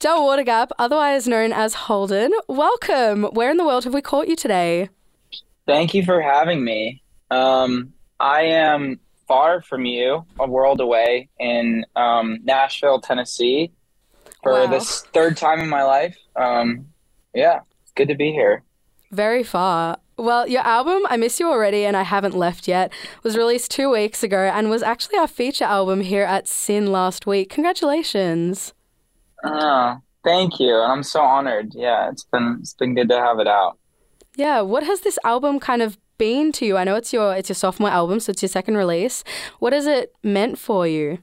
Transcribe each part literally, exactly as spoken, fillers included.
Del Watergap, otherwise known as Holden. Welcome. Where in the world have we caught you today? Thank you for having me. Um, I am far from you, a world away in um, Nashville, Tennessee, for Wow. this third time in my life. Um, yeah, it's good to be here. Very far. Well, your album, I Miss You Already and I Haven't Left Yet, was released two weeks ago and was actually our feature album here at Sin last week. Congratulations. Oh, thank you, and I'm so honored. Yeah, it's been it's been good to have it out. Yeah, what has this album kind of been to you? I know it's your it's your sophomore album, so it's your second release. What has it meant for you?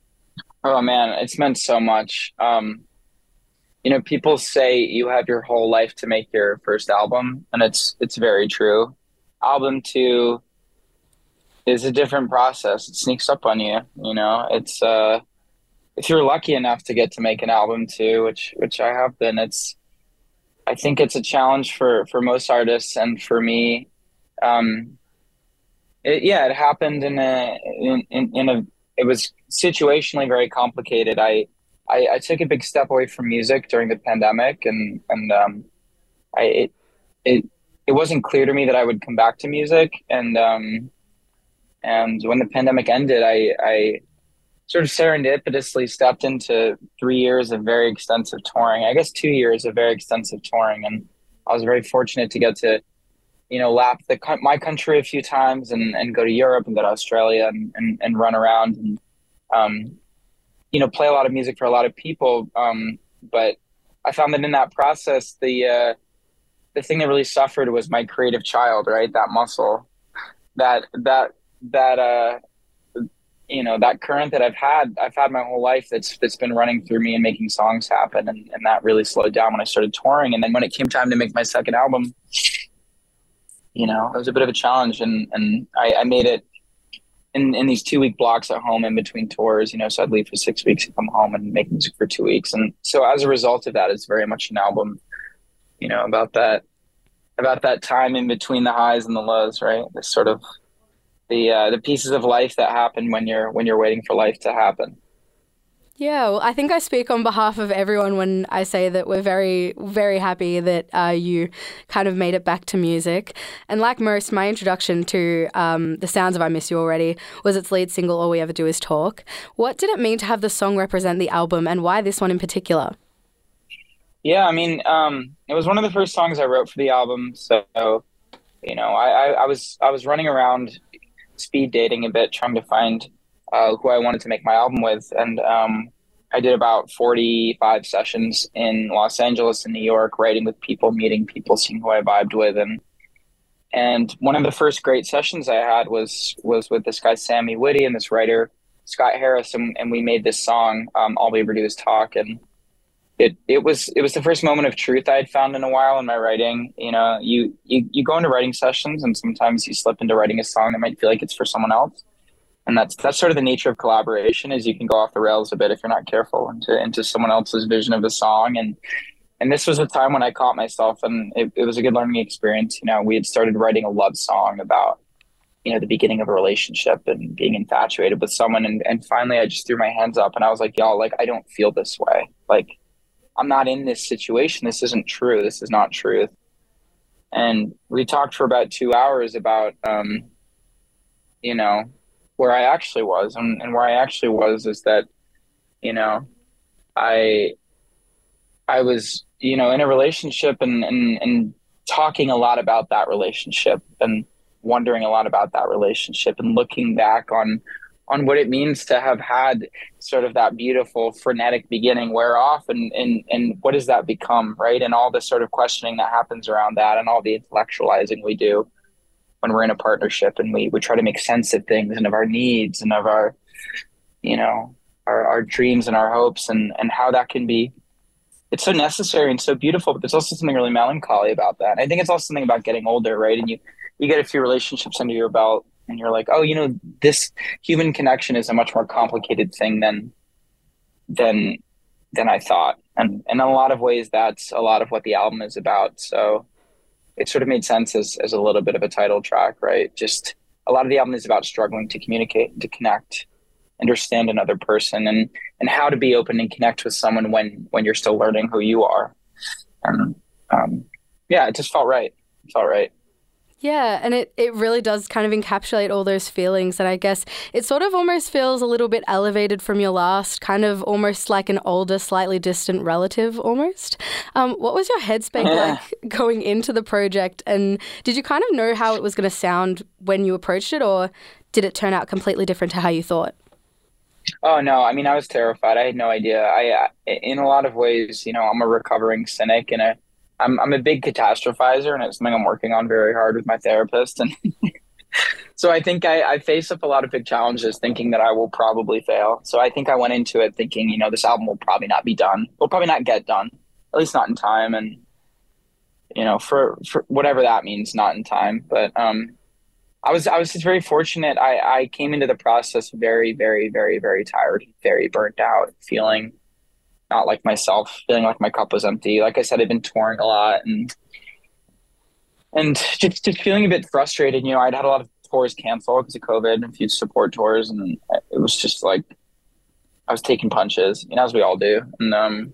Oh man, it's meant so much. Um, you know, people say you have your whole life to make your first album, and it's it's very true. Album two is a different process. It sneaks up on you, you know. It's uh if you're lucky enough to get to make an album too, which which I have been, it's I think it's a challenge for for most artists and for me. Um it, yeah, it happened in a in, in, in a it was situationally very complicated. I, I I took a big step away from music during the pandemic and and um I it it it wasn't clear to me that I would come back to music and um and when the pandemic ended, I I sort of serendipitously stepped into three years of very extensive touring. I guess two years of very extensive touring, and I was very fortunate to get to, you know, lap the my country a few times and, and go to Europe and go to Australia and, and, and run around and, um, you know, play a lot of music for a lot of people. Um, but I found that in that process, the uh, the thing that really suffered was my creative child, right? That muscle, that that that uh you know, that current that I've had, I've had my whole life that's that's been running through me and making songs happen. And, and that really slowed down when I started touring. And then when it came time to make my second album, you know, it was a bit of a challenge. And, and I, I made it in, in these two week blocks at home in between tours, you know, so I'd leave for six weeks and come home and make music for two weeks. And so as a result of that, it's very much an album, you know, about that, about that time in between the highs and the lows, right? This sort of the uh, the pieces of life that happen when you're when you're waiting for life to happen. Yeah, well, I think I speak on behalf of everyone when I say that we're very, very happy that uh, you kind of made it back to music. And like most, my introduction to um, the sounds of I Miss You Already was its lead single, All We Ever Do Is Talk. What did it mean to have the song represent the album, and why this one in particular? Yeah, I mean, um, it was one of the first songs I wrote for the album. So, you know, I, I, I was I was running around speed dating a bit, trying to find uh, who I wanted to make my album with. And um, I did about forty-five sessions in Los Angeles and New York, writing with people, meeting people, seeing who I vibed with. And and one of the first great sessions I had was was with this guy, Sammy Whitty, and this writer, Scott Harris. And, and we made this song, um, All We Ever Do Is Talk. And it, it was it was the first moment of truth I had found in a while in my writing. You know, you, you you go into writing sessions and sometimes you slip into writing a song that might feel like it's for someone else. And that's that's sort of the nature of collaboration, is you can go off the rails a bit if you're not careful into into someone else's vision of the song. And and this was a time when I caught myself, and it, it was a good learning experience. You know, we had started writing a love song about, you know, the beginning of a relationship and being infatuated with someone. And, and finally I just threw my hands up and I was like, y'all, like, I don't feel this way. Like, I'm not in this situation. This isn't true. This is not truth. And we talked for about two hours about, um, you know, where I actually was. And, and where I actually was is that, you know, I, I was, you know, in a relationship and, and, and talking a lot about that relationship and wondering a lot about that relationship and looking back on, on what it means to have had sort of that beautiful frenetic beginning wear off, and, and, and what does that become, right? And all the sort of questioning that happens around that, and all the intellectualizing we do when we're in a partnership, and we, we try to make sense of things and of our needs and of our, you know, our, our dreams and our hopes, and, and how that can be, it's so necessary and so beautiful, but there's also something really melancholy about that. I think it's also something about getting older, right? And you, you get a few relationships under your belt, and you're like, oh, you know, this human connection is a much more complicated thing than than than I thought. And, and in a lot of ways, that's a lot of what the album is about. So it sort of made sense as, as a little bit of a title track, right? Just a lot of the album is about struggling to communicate, to connect, understand another person, and and how to be open and connect with someone when when you're still learning who you are. And um, yeah, it just felt right. It felt right. Yeah, and it, it really does kind of encapsulate all those feelings. And I guess it sort of almost feels a little bit elevated from your last, kind of almost like an older, slightly distant relative almost. Um, what was your headspace Yeah. like going into the project? And did you kind of know how it was going to sound when you approached it, or did it turn out completely different to how you thought? Oh no, I mean, I was terrified. I had no idea. I, I in a lot of ways, you know, I'm a recovering cynic, and a I'm I'm a big catastrophizer, and it's something I'm working on very hard with my therapist. And so I think I, I face up a lot of big challenges thinking that I will probably fail. So I think I went into it thinking, you know, this album will probably not be done. Will probably not get done, at least not in time. And, you know, for, for whatever that means, not in time. But um, I was I was just very fortunate. I, I came into the process very, very, very, very tired, very burnt out, feeling not like myself, feeling like my cup was empty. Like I said, I've been touring a lot, and and just just feeling a bit frustrated. You know, I'd had a lot of tours canceled because of COVID, and a few support tours, and it was just like I was taking punches, you know, as we all do. And um,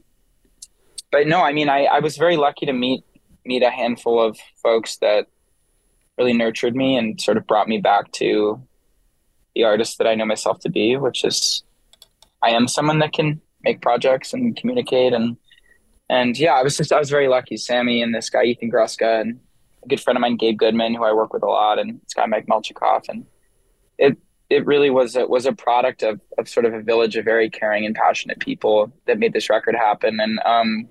but no, I mean, I I was very lucky to meet meet a handful of folks that really nurtured me and sort of brought me back to the artist that I know myself to be, which is I am someone that can make projects and communicate. And and yeah, I was just I was very lucky. Sammy and this guy Ethan Gruska, and a good friend of mine, Gabe Goodman, who I work with a lot, and this guy Mike Melchikoff. And it it really was a, was a product of of sort of a village of very caring and passionate people that made this record happen. And um,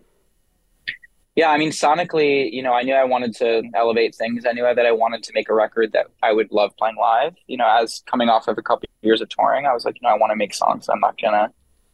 yeah, I mean, sonically, you know, I knew I wanted to elevate things. I knew that I wanted to make a record that I would love playing live. You know, as coming off of a couple of years of touring, I was like, you know, I want to make songs I'm not gonna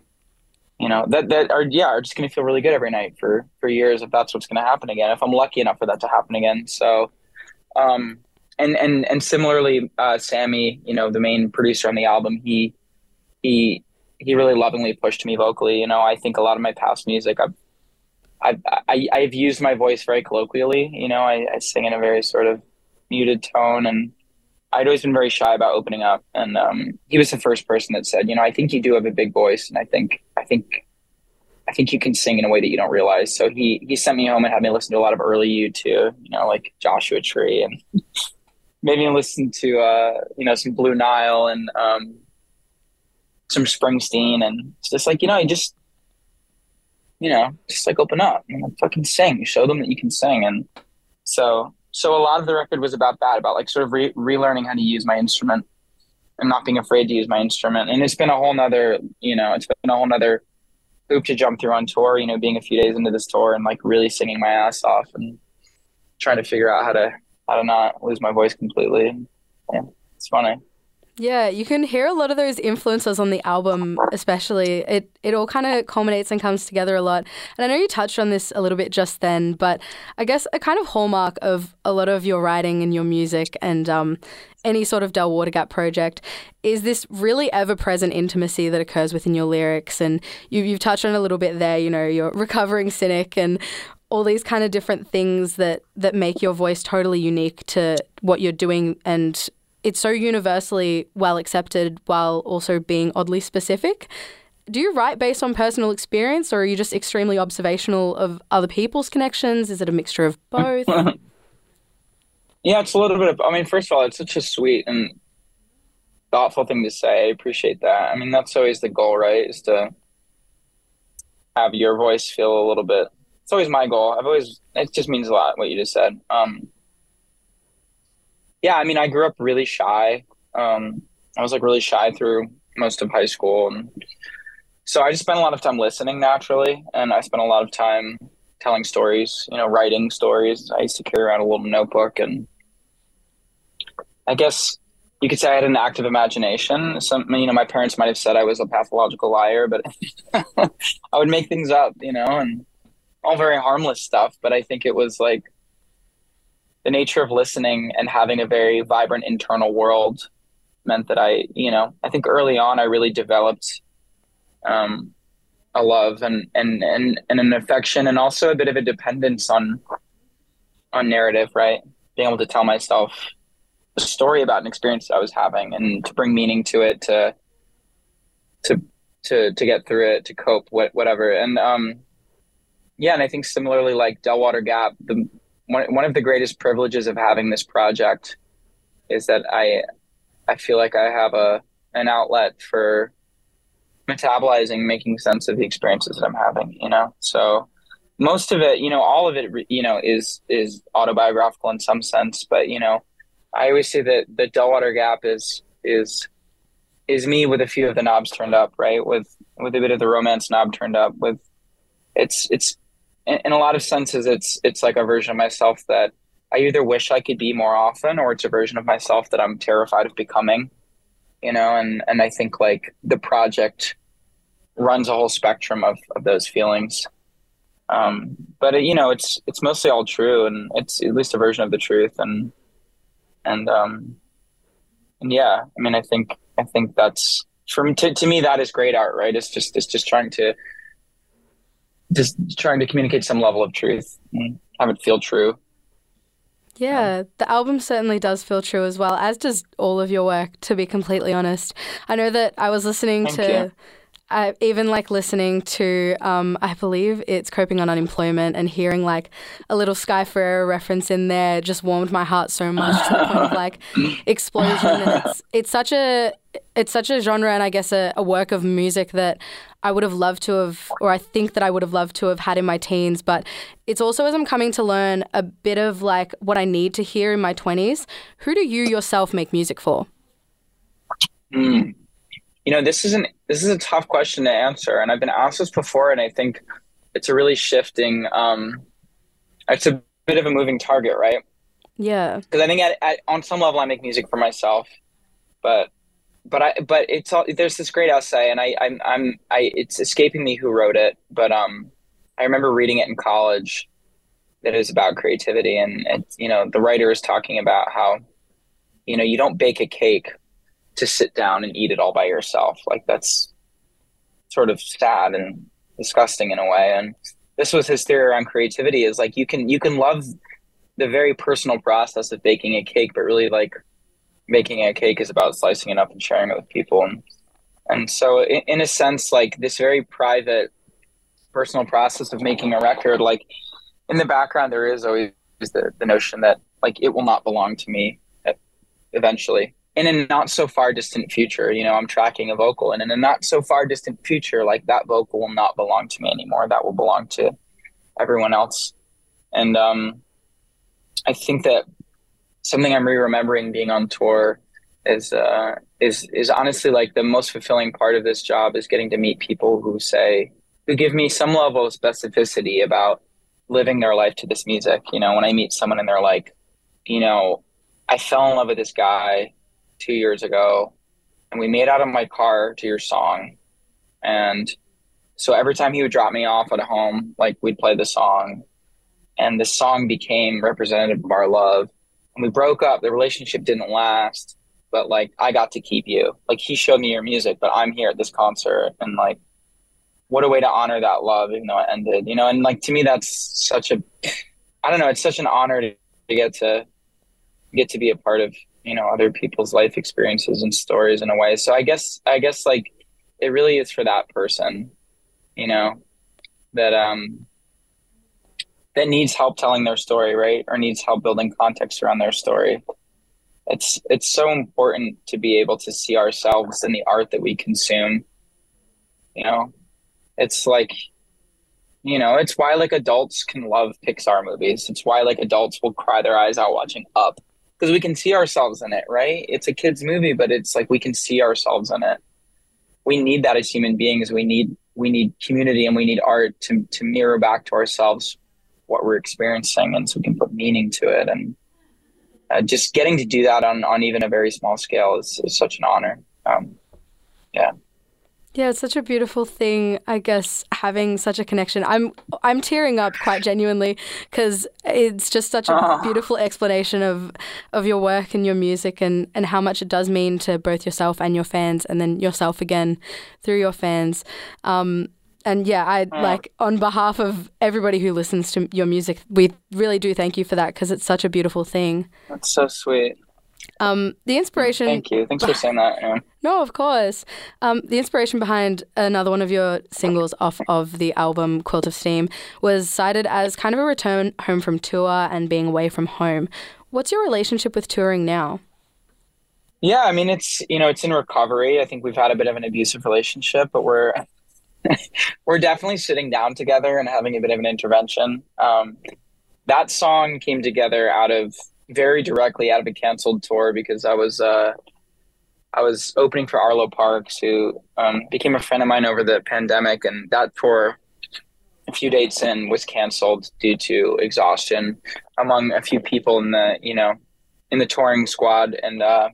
you know, that that are yeah are just going to feel really good every night for for years, if that's what's going to happen again, if I'm lucky enough for that to happen again. So um and and and similarly, uh Sammy, you know, the main producer on the album, he he he really lovingly pushed me vocally. You know, I think a lot of my past music, I've I've I, I've used my voice very colloquially. You know, I, I sing in a very sort of muted tone, and I'd always been very shy about opening up. And um, he was the first person that said, you know, I think you do have a big voice, and I think, I think, I think you can sing in a way that you don't realize. So he he sent me home and had me listen to a lot of early U two, you know, like Joshua Tree, and made me listen to, uh, you know, some Blue Nile, and um, some Springsteen, and it's just like, you know, you just, you know, just like open up and like, fucking sing, show them that you can sing. And so. So a lot of the record was about that, about like sort of re- relearning how to use my instrument and not being afraid to use my instrument. And it's been a whole nother, you know, it's been a whole nother hoop to jump through on tour, you know, being a few days into this tour and like really singing my ass off and trying to figure out how to, how to not lose my voice completely. And, yeah, it's funny. Yeah, you can hear a lot of those influences on the album, especially. It it all kind of culminates and comes together a lot. And I know you touched on this a little bit just then, but I guess a kind of hallmark of a lot of your writing and your music and um, any sort of Del Watergap project is this really ever-present intimacy that occurs within your lyrics. And you, you've touched on it a little bit there, you know, you're a recovering cynic and all these kind of different things that, that make your voice totally unique to what you're doing, and it's so universally well accepted while also being oddly specific. Do you write based on personal experience, or are you just extremely observational of other people's connections? Is it a mixture of both? Yeah, it's a little bit of, I mean, first of all, it's such a sweet and thoughtful thing to say. I appreciate that. I mean, that's always the goal, right? Is to have your voice feel a little bit, it's always my goal. I've always, it just means a lot, what you just said. Um, Yeah, I mean, I grew up really shy. Um, I was like really shy through most of high school. And so I just spent a lot of time listening naturally. And I spent a lot of time telling stories, you know, writing stories. I used to carry around a little notebook, and I guess you could say I had an active imagination. Some, you know, my parents might have said I was a pathological liar, but I would make things up, you know, and all very harmless stuff. But I think it was like, the nature of listening and having a very vibrant internal world meant that I, you know, I think early on I really developed um, a love and, and, and, and an affection, and also a bit of a dependence on, on narrative, right? Being able to tell myself a story about an experience that I was having and to bring meaning to it, to, to to to get through it, to cope, what whatever. And um yeah, and I think similarly, like Delwater Gap, the one one of the greatest privileges of having this project is that I I feel like I have a an outlet for metabolizing, making sense of the experiences that I'm having, you know? So most of it, you know, all of it, you know, is is autobiographical in some sense, but you know, I always say that the Delwater Gap is is is me with a few of the knobs turned up, right? With with a bit of the romance knob turned up. With it's it's in, in a lot of senses, it's it's like a version of myself that I either wish I could be more often, or it's a version of myself that I'm terrified of becoming. You know, and and I think like the project runs a whole spectrum of of those feelings. Um, but it, you know, it's it's mostly all true, and it's at least a version of the truth, and and um, and yeah, I mean, I think I think that's for me, to to me that is great art, right? It's just it's just trying to just trying to communicate some level of truth and have it feel true. Yeah, the album certainly does feel true as well, as does all of your work, to be completely honest. I know that I was listening Thank to, you. I even like listening to, um, I believe it's Coping on Unemployment, and hearing like a little Sky Ferreira reference in there just warmed my heart so much to the point of like explosion. And it's it's such a it's such a genre, and I guess a, a work of music that I would have loved to have, or I think that I would have loved to have had in my teens. But it's also, as I'm coming to learn a bit of like what I need to hear in my twenties. Who do you yourself make music for? Mm. You know, this is an this is a tough question to answer, and I've been asked this before, and I think it's a really shifting. Um, it's a bit of a moving target, right? Yeah, Because I think at, at on some level I make music for myself, but but I but it's all there's this great essay, and I I'm I'm I it's escaping me who wrote it, but um I remember reading it in college. That is about creativity, and it's, you know, the writer is talking about how, you know, you don't bake a cake to sit down and eat it all by yourself. Like, that's sort of sad and disgusting in a way. And this was his theory around creativity, is like you can you can love the very personal process of baking a cake, but really like making a cake is about slicing it up and sharing it with people. And and so in, in a sense, like this very private personal process of making a record, like in the background there is always the, the notion that like it will not belong to me eventually. In a not so far distant future, you know, I'm tracking a vocal, and in a not so far distant future, like that vocal will not belong to me anymore. That will belong to everyone else. And um, I think that something I'm re-remembering being on tour is uh, is is honestly like the most fulfilling part of this job is getting to meet people who say, who give me some level of specificity about living their life to this music. You know, when I meet someone and they're like, you know, I fell in love with this guy two years ago, and we made out of my car to your song. And so every time he would drop me off at home, like we'd play the song, and the song became representative of our love. And we broke up. The relationship didn't last, but like I got to keep you. Like he showed me your music, but I'm here at this concert, and like what a way to honor that love, even though it ended. You know, and like to me, that's such a, I don't know, it's such an honor to, to get to get to be a part of, you know, other people's life experiences and stories in a way. So I guess, I guess like it really is for that person, you know, that, um, that needs help telling their story, right? Or needs help building context around their story. It's, it's so important to be able to see ourselves in the art that we consume. You know, it's like, you know, it's why like adults can love Pixar movies. It's why like adults will cry their eyes out watching Up. Because we can see ourselves in it, right? It's a kid's movie, but it's like we can see ourselves in it. We need that as human beings. We need we need community, and we need art to to mirror back to ourselves what we're experiencing, and so we can put meaning to it. And uh, just getting to do that on on even a very small scale is, is such an honor. Um, yeah. Yeah, it's such a beautiful thing, I guess, having such a connection. I'm I'm tearing up quite genuinely, because it's just such a Oh. beautiful explanation of of your work and your music, and, and how much it does mean to both yourself and your fans, and then yourself again through your fans. Um, and yeah, I Oh. like on behalf of everybody who listens to your music, we really do thank you for that, because it's such a beautiful thing. That's so sweet. Um, the inspiration. Thank you. Thanks for saying that. Yeah. No, of course. Um, the inspiration behind another one of your singles off of the album Quilt of Steam was cited as kind of a return home from tour and being away from home. What's your relationship with touring now? Yeah, I mean, it's, you know, it's in recovery. I think we've had a bit of an abusive relationship, but we're we're definitely sitting down together and having a bit of an intervention. Um, that song came together out of very directly out of a canceled tour because I was uh, I was opening for Arlo Parks, who um, became a friend of mine over the pandemic, and that tour, a few dates in, was canceled due to exhaustion among a few people in the you know in the touring squad, and uh,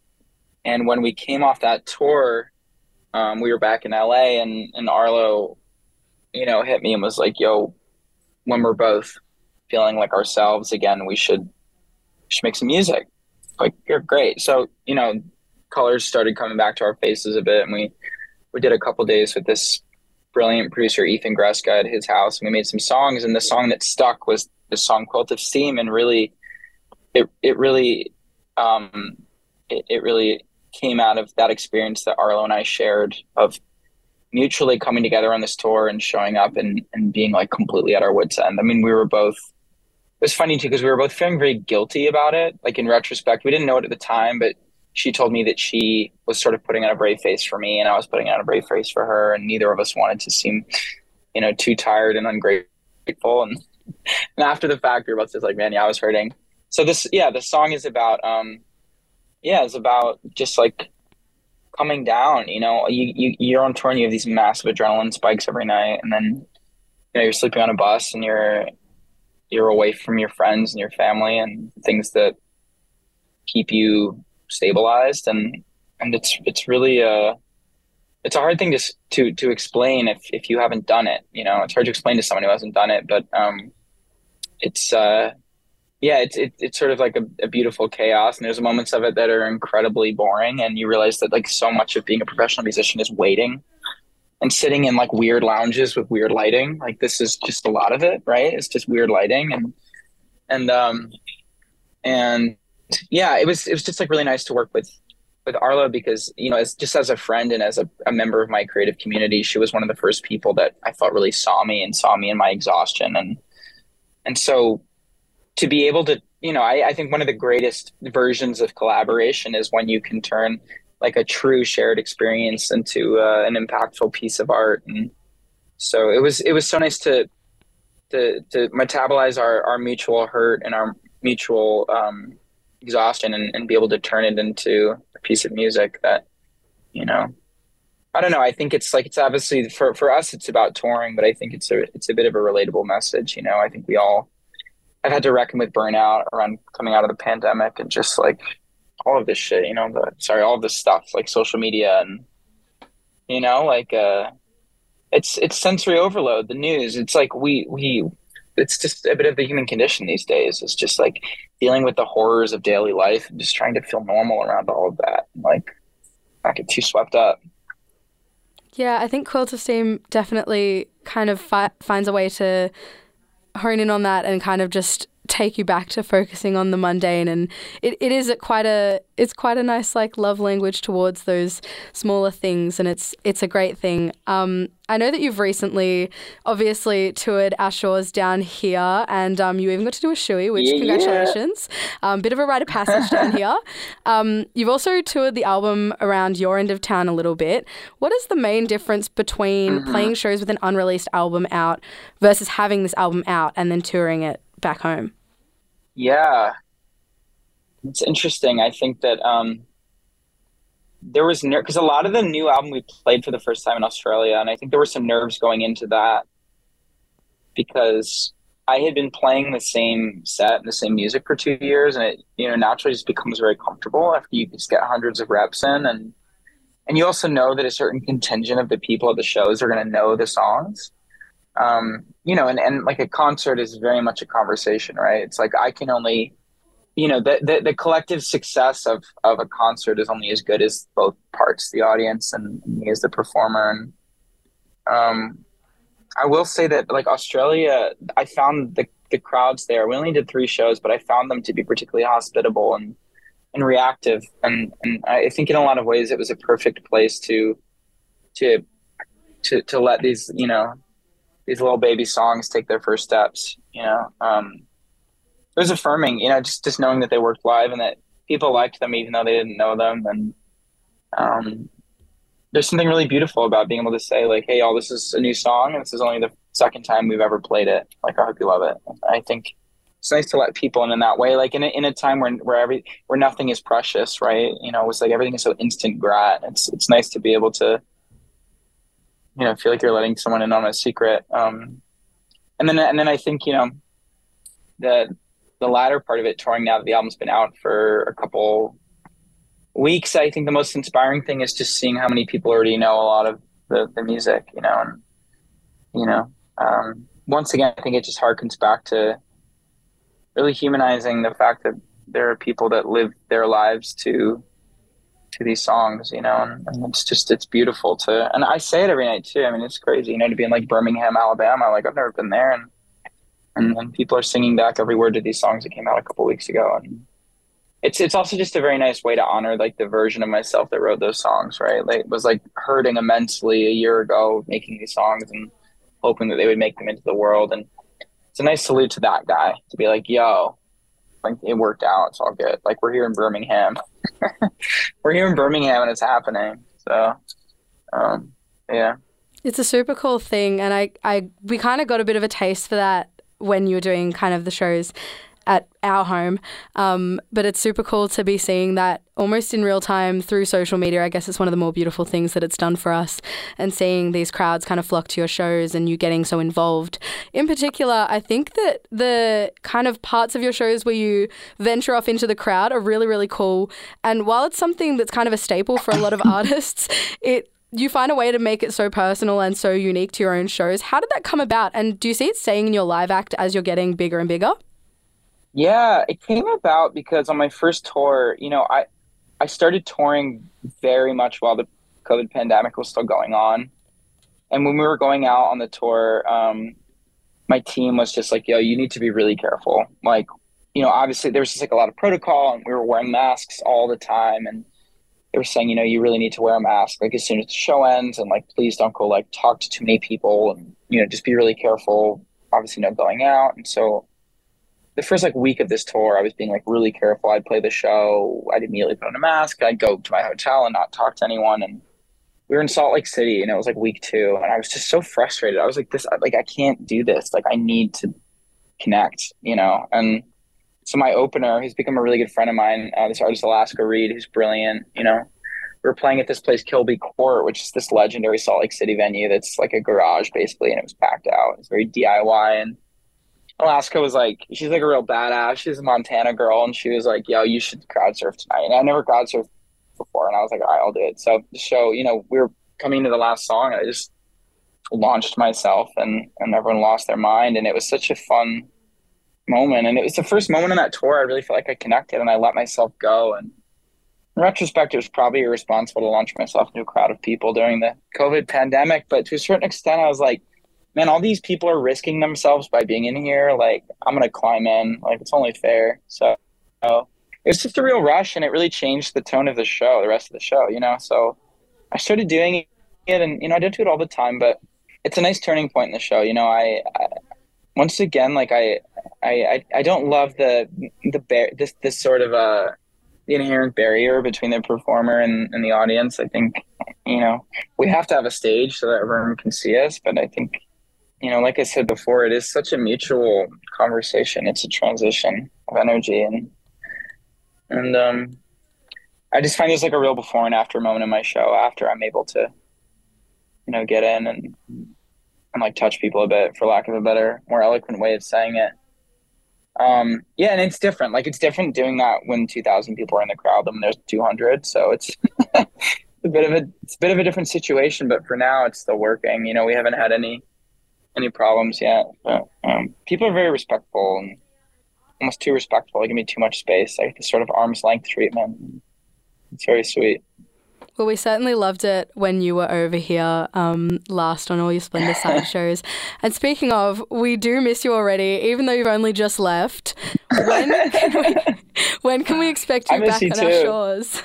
and when we came off that tour, um, we were back in L A, and and Arlo, you know, hit me and was like, "Yo, when we're both feeling like ourselves again, we should." should make some music." Like, you're great. So, you know, colors started coming back to our faces a bit, and we we did a couple days with this brilliant producer Ethan Greska at his house, and we made some songs, and the song that stuck was the song Quilt of Steam. And really it it really um it, it really came out of that experience that Arlo and I shared of mutually coming together on this tour and showing up and and being like completely at our wits' end. I mean, we were both It was funny too, because we were both feeling very guilty about it. Like, in retrospect, we didn't know it at the time, but she told me that she was sort of putting on a brave face for me, and I was putting on a brave face for her, and neither of us wanted to seem, you know, too tired and ungrateful. And, and after the fact, we were both just like, man, yeah, I was hurting. So this, yeah, the song is about, um, yeah, it's about just like coming down. You know, you you you're on tour and you have these massive adrenaline spikes every night, and then you know you're sleeping on a bus and you're you're away from your friends and your family and things that keep you stabilized. And, and it's, it's really a, it's a hard thing to, to, to explain if, if you haven't done it. You know, it's hard to explain to someone who hasn't done it, but, um, it's, uh, yeah, it's, it, it's sort of like a, a beautiful chaos. And there's moments of it that are incredibly boring. And you realize that like so much of being a professional musician is waiting and sitting in like weird lounges with weird lighting. Like, this is just a lot of it, right? It's just weird lighting. And, and, um, and yeah, it was, it was just like really nice to work with, with Arlo because, you know, as just as a friend and as a, a member of my creative community, she was one of the first people that I thought really saw me and saw me in my exhaustion. And, and so to be able to, you know, I, I think one of the greatest versions of collaboration is when you can turn like a true shared experience into uh, an impactful piece of art. And so it was, it was so nice to, to, to metabolize our, our mutual hurt and our mutual um, exhaustion and, and be able to turn it into a piece of music that, you know, I don't know. I think it's like, it's obviously for, for us, it's about touring, but I think it's a, it's a bit of a relatable message. You know, I think we all have had to reckon with burnout around coming out of the pandemic and just like, all of this shit, you know, the, sorry, all of this stuff like social media and, you know, like, uh, it's, it's sensory overload, the news. It's like, we, we, it's just a bit of the human condition these days. It's just like dealing with the horrors of daily life and just trying to feel normal around all of that. Like, not get too swept up. Yeah, I think Quilt of Steam definitely kind of fi- finds a way to hone in on that and kind of just take you back to focusing on the mundane. And it, it is quite a it's quite a nice like love language towards those smaller things, and it's it's a great thing. Um, I know that you've recently obviously toured our shores down here, and um, you even got to do a shoey, which yeah. congratulations. Um, bit of a rite of passage down here. Um, you've also toured the album around your end of town a little bit. What is the main difference between mm-hmm. playing shows with an unreleased album out versus having this album out and then touring it back home? Yeah, it's interesting. I think that um, there was ner- because a lot of the new album we played for the first time in Australia, and I think there were some nerves going into that because I had been playing the same set and the same music for two years, and it, you know, naturally just becomes very comfortable after you just get hundreds of reps in, and and you also know that a certain contingent of the people at the shows are going to know the songs. Um, you know, and, and like a concert is very much a conversation, right? It's like, I can only, you know, the, the, the collective success of, of a concert is only as good as both parts, the audience and me as the performer. And, um, I will say that like Australia, I found the, the crowds there, we only did three shows, but I found them to be particularly hospitable and, and reactive. And, and I think in a lot of ways it was a perfect place to, to, to, to let these, you know, these little baby songs take their first steps, you know. Um, it was affirming, you know, just, just knowing that they worked live and that people liked them even though they didn't know them. And um, there's something really beautiful about being able to say like, hey, y'all, this is a new song and this is only the second time we've ever played it. Like, I hope you love it. I think it's nice to let people in in that way, like in a, in a time where where every where nothing is precious, right? You know, it's like everything is so instant grat. It's it's nice to be able to, you know, feel like you're letting someone in on a secret. Um, and then and then I think, you know, the the latter part of it, touring now that the album's been out for a couple weeks, I think the most inspiring thing is just seeing how many people already know a lot of the, the music, you know, and you know, um, once again, I think it just harkens back to really humanizing the fact that there are people that live their lives to to these songs, you know, and, and it's just, it's beautiful to, and I say it every night too. I mean, it's crazy, you know, to be in like Birmingham, Alabama, like I've never been there, and and, and people are singing back every word to these songs that came out a couple weeks ago, and it's it's also just a very nice way to honor like the version of myself that wrote those songs, right? Like it was like hurting immensely a year ago making these songs and hoping that they would make them into the world, and it's a nice salute to that guy to be like, yo, like it worked out, it's all good. Like we're here in Birmingham. We're here in Birmingham and it's happening. So um yeah. It's a super cool thing, and I, I we kind of got a bit of a taste for that when you were doing kind of the shows at our home. Um, but it's super cool to be seeing that almost in real time through social media. I guess it's one of the more beautiful things that it's done for us, and seeing these crowds kind of flock to your shows and you getting so involved. In particular, I think that the kind of parts of your shows where you venture off into the crowd are really, really cool. And while it's something that's kind of a staple for a lot of artists, it you find a way to make it so personal and so unique to your own shows. How did that come about? And do you see it staying in your live act as you're getting bigger and bigger? Yeah, it came about because on my first tour, you know, I, I started touring very much while the COVID pandemic was still going on. And when we were going out on the tour, um, my team was just like, yo, you need to be really careful. Like, you know, obviously there was just like a lot of protocol and we were wearing masks all the time. And they were saying, you know, you really need to wear a mask like as soon as the show ends, and like, please don't go like talk to too many people, and, you know, just be really careful, obviously no going out. And so the first like week of this tour, I was being like really careful. I'd play the show, I'd immediately put on a mask, I'd go to my hotel and not talk to anyone. And we were in Salt Lake City, and it was like week two, and I was just so frustrated. I was like, this, like, I can't do this. Like, I need to connect, you know? And so my opener, he's become a really good friend of mine, uh, this artist, Alaska Reed, who's brilliant, you know? We were playing at this place, Kilby Court, which is this legendary Salt Lake City venue that's like a garage, basically, and it was packed out. It's very D I Y, and Alaska was like, she's like a real badass. She's a Montana girl, and she was like, yo, you should crowd surf tonight. And I never crowd surfed before, and I was like, all right, I'll do it. So the show, you know, we were coming to the last song, and I just launched myself, and, and everyone lost their mind. And it was such a fun moment. And it was the first moment in that tour I really felt like I connected, and I let myself go. And in retrospect, it was probably irresponsible to launch myself into a crowd of people during the COVID pandemic. But to a certain extent, I was like, man, all these people are risking themselves by being in here. Like, I'm going to climb in. Like, it's only fair. So, so it was just a real rush, and it really changed the tone of the show, the rest of the show, you know? So I started doing it, and, you know, I don't do it all the time, but it's a nice turning point in the show. You know, I, I once again, like, I, I, I don't love the, the, bar- this, this sort of, uh, the inherent barrier between the performer and, and the audience. I think, you know, we have to have a stage so that everyone can see us, but I think, you know, like I said before, it is such a mutual conversation. It's a transition of energy. And, and, um, I just find there's like a real before and after moment in my show after I'm able to, you know, get in and, and like touch people a bit, for lack of a better, more eloquent way of saying it. Um, yeah. And it's different. Like, it's different doing that when two thousand people are in the crowd than when there's two hundred. So it's a bit of a, it's a bit of a different situation, but for now it's still working. You know, we haven't had any, any problems yet, but um, people are very respectful, and almost too respectful. They give me too much space, like this sort of arm's length treatment. It's very sweet. Well, we certainly loved it when you were over here um, last on all your Splendor side shows. And speaking of, we do miss you already, even though you've only just left. When can we, when can we expect you back you on too. our shores?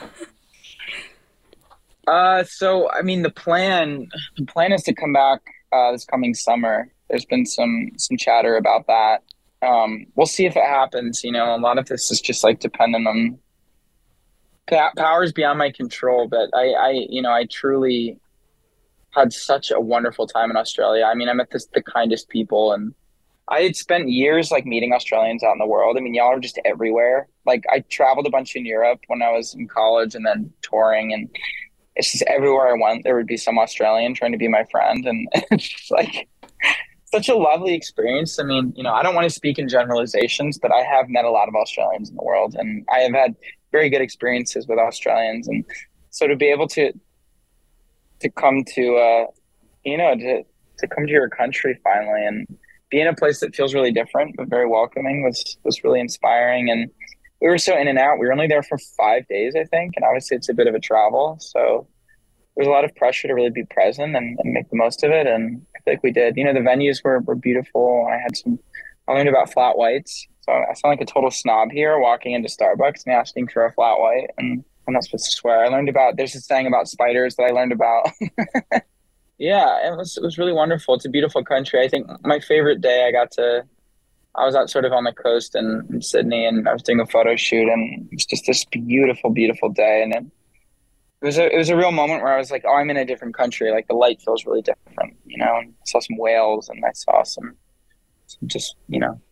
Uh, so I mean, the plan the plan is to come back uh, this coming summer. There's been some some chatter about that. Um, we'll see if it happens. You know, a lot of this is just like dependent on powers beyond my control, but I, I, you know, I truly had such a wonderful time in Australia. I mean, I met this, the kindest people, and I had spent years like meeting Australians out in the world. I mean, y'all are just everywhere. Like I traveled a bunch in Europe when I was in college and then touring, and it's just everywhere I went, there would be some Australian trying to be my friend. And it's just like such a lovely experience. I mean, you know, I don't want to speak in generalizations, but I have met a lot of Australians in the world, and I have had very good experiences with Australians. And so to be able to, to come to, uh, you know, to, to come to your country finally and be in a place that feels really different, but very welcoming was, was really inspiring. And we were so in and out. We were only there for five days, I think. And obviously it's a bit of a travel. So there's a lot of pressure to really be present and, and make the most of it. And I feel like we did. You know, the venues were, were beautiful. I had some, I learned about flat whites. So I sound like a total snob here walking into Starbucks and asking for a flat white. And I'm not supposed to swear. I learned about, there's this thing about spiders that I learned about. Yeah, it was, it was really wonderful. It's a beautiful country. I think my favorite day I got to, I was out sort of on the coast in, in Sydney, and I was doing a photo shoot, and it was just this beautiful, beautiful day. And it, it was a, it was a real moment where I was like, oh, I'm in a different country. Like the light feels really different, you know, and I saw some whales and I saw some, some just, you know,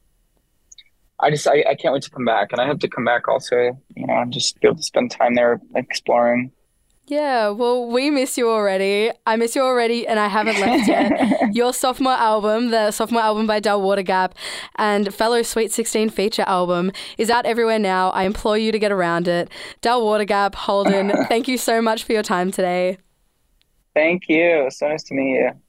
I just, I, I can't wait to come back. And I hope to come back also, you know, and just be able to spend time there exploring. Yeah, well, we miss you already. I miss you already, and I haven't left yet. Your sophomore album, the sophomore album by Del Watergap, and fellow Sweet sixteen feature album is out everywhere now. I implore you to get around it. Del Watergap, Holden, thank you so much for your time today. Thank you. So nice to meet you.